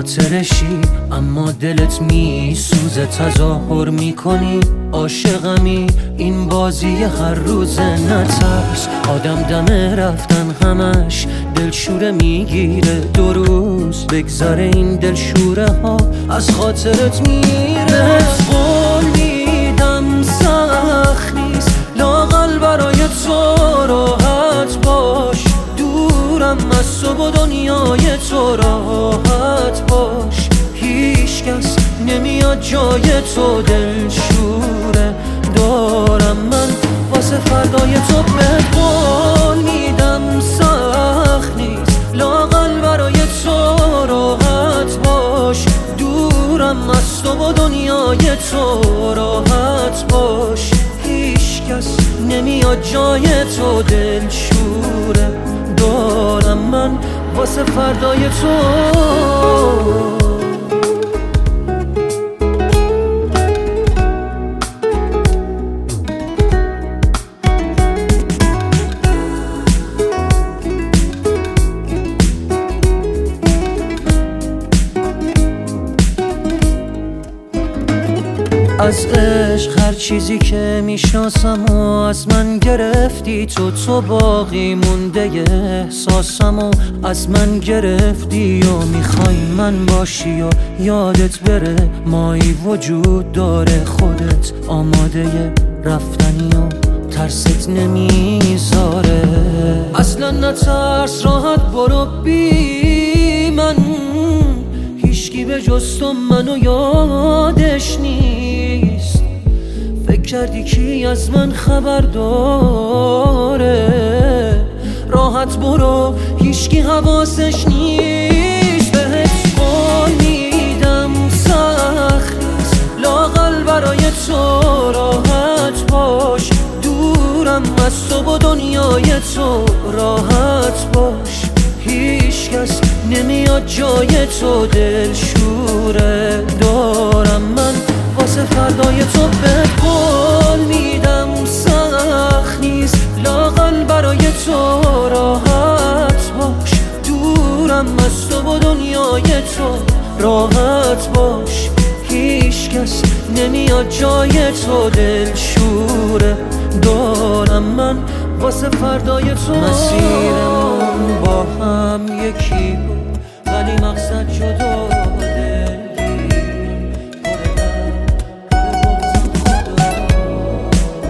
خاطرشی اما دلت میسوزه، تظاهر میکنی عاشقمی، این بازی هر روزه. نترس آدم دم رفتن همش دلشوره میگیره، 2 روز بگذره این دلشوره ها از خاطرت میره. قول میدم سخت نیست لااقل برای تو راحت باش، دورم از تو و دنیای تو راحت باش، هیچ کس نمیاد جای تو دلشوره دارم من واسه فردای تو. بهت قول میدم سخت نیست لااقل برای تو راحت باش، دورم از تو و دنیای تو راحت باش، هیچ کس نمیاد جای تو دلشوره دارم من واسه فردای تو. از عشق هر چیزی که میشناسم و از من گرفتی تو باقی مونده احساسم و از من گرفتی و میخوای من باشی و یادت بره مایی وجود داره، خودت آماده رفتنی و ترست نمیذاره. اصلا نترس راحت برو بی من، هیچکی به جز تو منو یادش نیست. فکر کردی کی از من خبر داره، راحت برو هیچکی حواسش نیست. بهت قول میدم سخت نیست لااقل برای تو راحت باش، دورم از تو و دنیای تو راحت باش، هیچ کس نمیاد جای تو دلشوره دارم من واسه فردای تو. بهت قول میدم سخت نیست لااقل برای تو راحت باش، دورم از تو و دنیای تو راحت باش، هیچ کس نمیاد جای تو دلشوره دارم من واسه فردای تو. مسیرمون با